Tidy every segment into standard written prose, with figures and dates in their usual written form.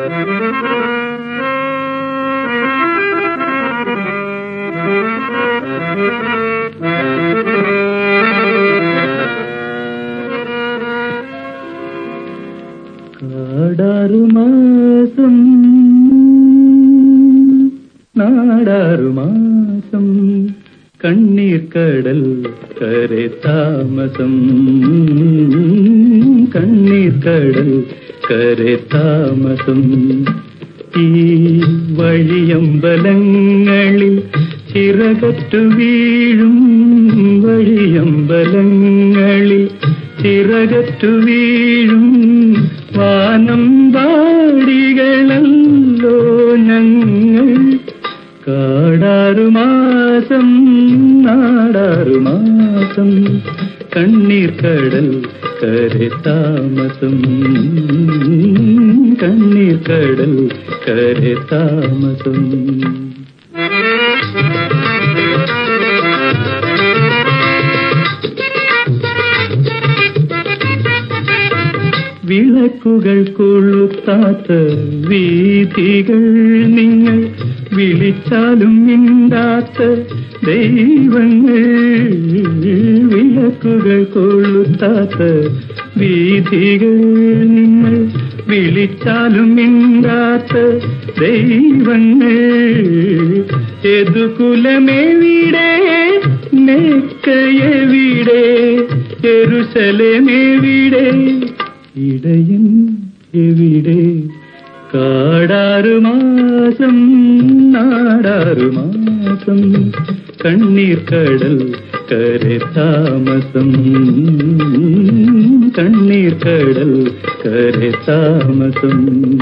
കാടാറുമാസം നാടാറുമാസം കണ്ണീർ കടൽ കരെ താമസം കണ്ണീർ കടൽ കരെ താമസം ഈ വഴിയമ്പലങ്ങളിൽ ചിറകറ്റു വീഴും വഴിയമ്പലങ്ങളിൽ ചിറകറ്റു വീഴും വാനം പാടികളല്ലോ ഞങ്ങൾ കാടാറുമാസം നാടാറുമാസം കണ്ണീർ കടൽ കരെ താമസം കണ്ണീർ കടൽ കരെ താമസം വിളക്കുകൾ കൊളുത്താത്ത വീഥികൾ നിങ്ങൾ വിളിച്ചാലും മിണ്ടാത്ത ദൈവങ്ങൾ വിളക്കുകൾ കൊളുത്താത്ത വീഥികൾ നിങ്ങൾ വിളിച്ചാലും മിണ്ടാത്ത ദൈവങ്ങൾ യദുകുലമെവിടെ മെക്കയെവിടെ യെരൂശലേമെവിടെ ഇടയൻ എവിടെ കാടാറുമാസം നാടാറുമാസം കണ്ണീർ കടൽ കരെ താമസം കണ്ണീർ കടൽ കരെ താമസം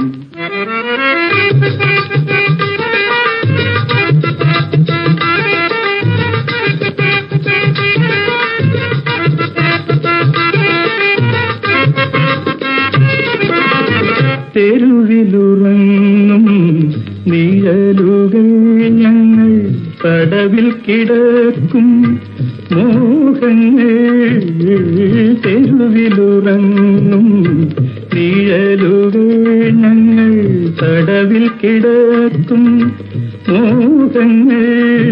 തെരുവിലുറങ്ങും നിഴലുകൾ ഞങ്ങൾ പടവിൽ കിടക്കും മോഹങ്ങൾ തെരുവിലുറങ്ങും നിഴലുകൾ ഞങ്ങൾ പടവിൽ കിടക്കും മോഹങ്ങൾ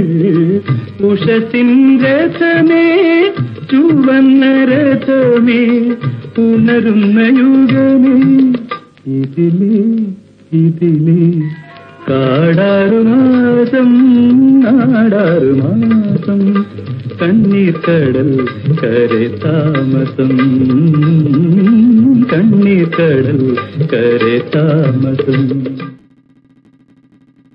ഉഷസിൻ രഥമേ ചുവന്ന രഥമേ ഉണരുന്ന യുഗമേ ഇതിലേ കാടാറുമാസം നാടാറുമാസം കണ്ണീർ കടൽ കരെ താമസം കണ്ണീർ കടൽ കരെ താമസം